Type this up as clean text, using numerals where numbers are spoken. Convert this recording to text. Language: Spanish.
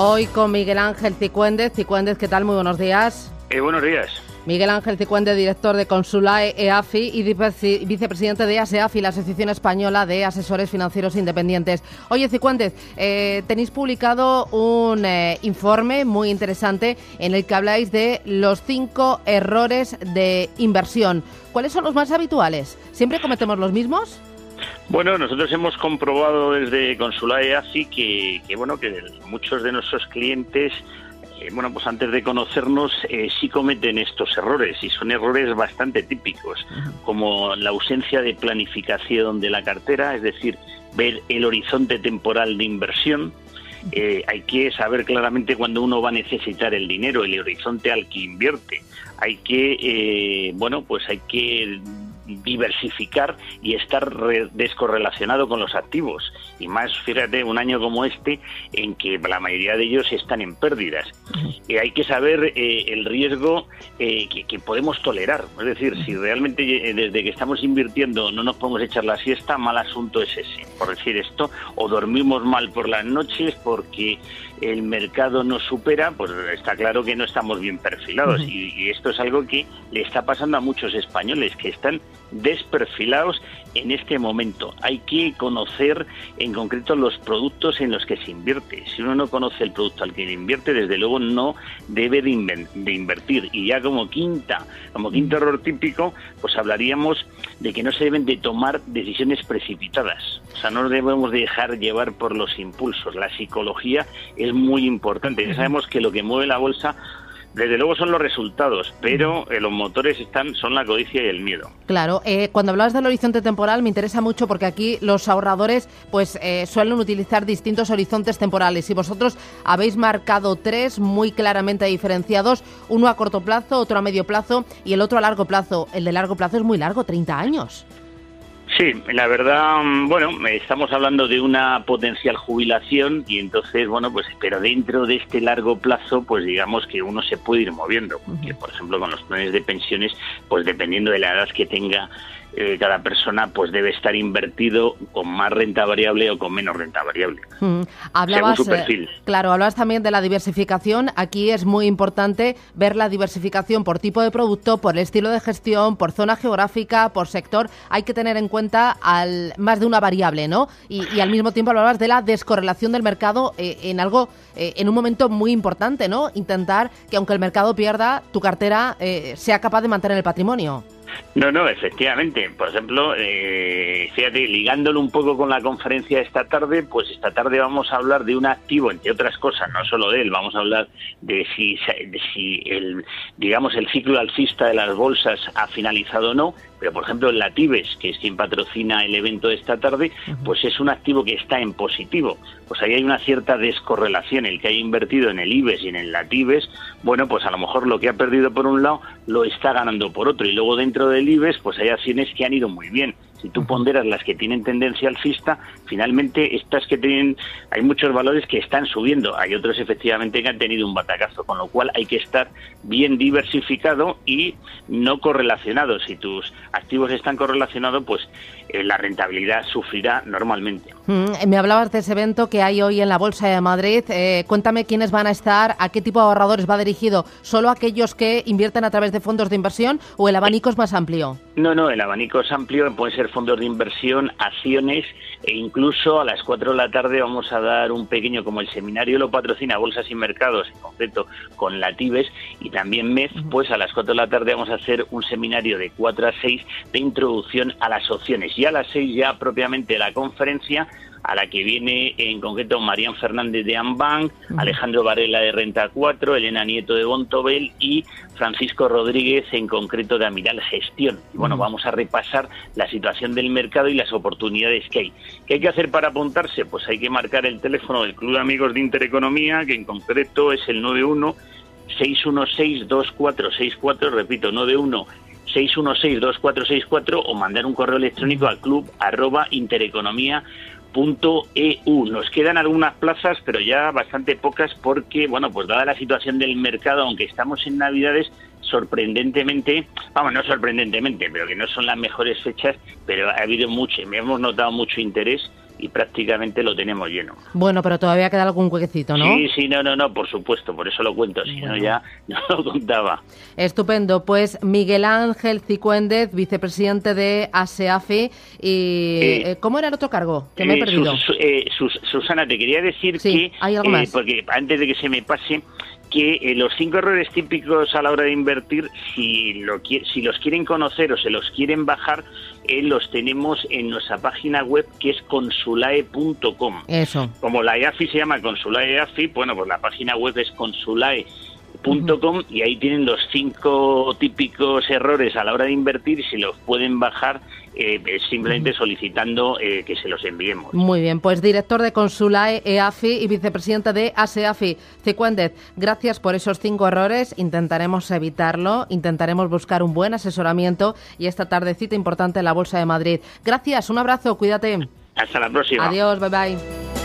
Hoy con Miguel Ángel Cicüéndez. Cicüéndez, ¿qué tal? Muy buenos días. Buenos días. Miguel Ángel Cicüéndez, director de Consulae EAFI y vicepresidente de ASEAFI, la Asociación Española de Asesores Financieros Independientes. Oye, Cicüéndez, tenéis publicado un informe muy interesante en el que habláis de los 5 errores de inversión. ¿Cuáles son los más habituales? ¿Siempre cometemos los mismos? Bueno, nosotros hemos comprobado desde Consulae EAFI que muchos de nuestros clientes, pues antes de conocernos, sí cometen estos errores, y son errores bastante típicos, como la ausencia de planificación de la cartera, es decir, ver el horizonte temporal de inversión. Hay que saber claramente cuándo uno va a necesitar el dinero, el horizonte al que invierte. Hay que diversificar y estar descorrelacionado con los activos, y más, fíjate, un año como este en que la mayoría de ellos están en pérdidas. Hay que saber el riesgo que podemos tolerar, es decir, si realmente desde que estamos invirtiendo no nos podemos echar la siesta, mal asunto es ese, por decir esto, o dormimos mal por las noches porque el mercado nos supera, pues está claro que no estamos bien perfilados, y esto es algo que le está pasando a muchos españoles que están desperfilados en este momento. Hay que conocer en concreto los productos en los que se invierte. Si uno no conoce el producto al que invierte, desde luego no debe de invertir. Y ya como quinto error típico, pues hablaríamos de que no se deben de tomar decisiones precipitadas. O sea, no nos debemos de dejar llevar por los impulsos. La psicología es muy importante. Ya sabemos que lo que mueve la bolsa, desde luego, son los resultados, pero los motores son la codicia y el miedo. Claro, cuando hablabas del horizonte temporal me interesa mucho porque aquí los ahorradores suelen utilizar distintos horizontes temporales, y vosotros habéis marcado 3 muy claramente diferenciados, uno a corto plazo, otro a medio plazo y el otro a largo plazo. El de largo plazo es muy largo, 30 años. Sí, la verdad, estamos hablando de una potencial jubilación, y entonces, pero dentro de este largo plazo, pues digamos que uno se puede ir moviendo, porque, por ejemplo, con los planes de pensiones, pues dependiendo de la edad que tenga cada persona, pues debe estar invertido con más renta variable o con menos renta variable, según su perfil. Claro, hablabas también de la diversificación. Aquí es muy importante ver la diversificación por tipo de producto, por el estilo de gestión, por zona geográfica, por sector. Hay que tener en cuenta más de una variable, ¿no? Y al mismo tiempo hablabas de la descorrelación del mercado en un momento muy importante, ¿no? Intentar que, aunque el mercado pierda, tu cartera sea capaz de mantener el patrimonio. No, efectivamente. Por ejemplo, fíjate, ligándolo un poco con la conferencia de esta tarde, pues esta tarde vamos a hablar de un activo, entre otras cosas, no solo de él, vamos a hablar de si el ciclo alcista de las bolsas ha finalizado o no. Pero, por ejemplo, el Latibes, que es quien patrocina el evento de esta tarde, pues es un activo que está en positivo. Pues ahí hay una cierta descorrelación. El que haya invertido en el IBEX y en el Latibes, pues a lo mejor lo que ha perdido por un lado lo está ganando por otro. Y luego dentro del IBEX, pues hay acciones que han ido muy bien. Si tú ponderas las que tienen tendencia alcista, finalmente estas hay muchos valores que están subiendo. Hay otros efectivamente que han tenido un batacazo, con lo cual hay que estar bien diversificado y no correlacionado. Si tus activos están correlacionados, pues la rentabilidad sufrirá normalmente. Me hablabas de ese evento que hay hoy en la Bolsa de Madrid. Cuéntame quiénes van a estar, a qué tipo de ahorradores va dirigido. ¿Solo aquellos que invierten a través de fondos de inversión o el abanico es más amplio? No, el abanico es amplio, puede ser fondos de inversión, acciones, e incluso a las 4 de la tarde vamos a dar un pequeño, como el seminario lo patrocina Bolsas y Mercados, en concreto con Latibes y también MEF, pues a las 4 de la tarde vamos a hacer un seminario de 4 a 6 de introducción a las opciones, y a las 6 ya propiamente la conferencia, a la que viene en concreto Marian Fernández de Ambank, Alejandro Varela de Renta 4, Elena Nieto de Bontobel y Francisco Rodríguez en concreto de Amiral Gestión. Y vamos a repasar la situación del mercado y las oportunidades que hay. ¿Qué hay que hacer para apuntarse? Pues hay que marcar el teléfono del Club de Amigos de Intereconomía, que en concreto es el 91-616-2464, repito, 91-616-2464, o mandar un correo electrónico al club@intereconomia.eu. Nos quedan algunas plazas, pero ya bastante pocas porque, pues dada la situación del mercado, aunque estamos en Navidades, sorprendentemente, no sorprendentemente, pero que no son las mejores fechas, pero ha habido hemos notado mucho interés y prácticamente lo tenemos lleno. Bueno, pero todavía queda algún huequecito, ¿no? Sí, no, por supuesto, por eso lo cuento, si no ya no lo contaba. Estupendo, pues Miguel Ángel Cicuéndez, vicepresidente de ASEAFI, y ¿cómo era el otro cargo? Que me he perdido. Susana, te quería decir que, ¿hay algo más? Porque antes de que se me pase, que los 5 errores típicos a la hora de invertir, si los quieren conocer o se los quieren bajar, los tenemos en nuestra página web, que es consulae.com. Eso. Como la EAFI se llama Consulae EAFI, bueno, pues la página web es consulae.com y ahí tienen los 5 típicos errores a la hora de invertir y se los pueden bajar simplemente solicitando que se los enviemos. Muy bien, pues director de Consulae EAFI y vicepresidente de ASEAFI, Cicuéndez, gracias por esos 5 errores. Intentaremos evitarlo, intentaremos buscar un buen asesoramiento y esta tardecita importante en la Bolsa de Madrid. Gracias, un abrazo, cuídate. Hasta la próxima. Adiós, bye bye.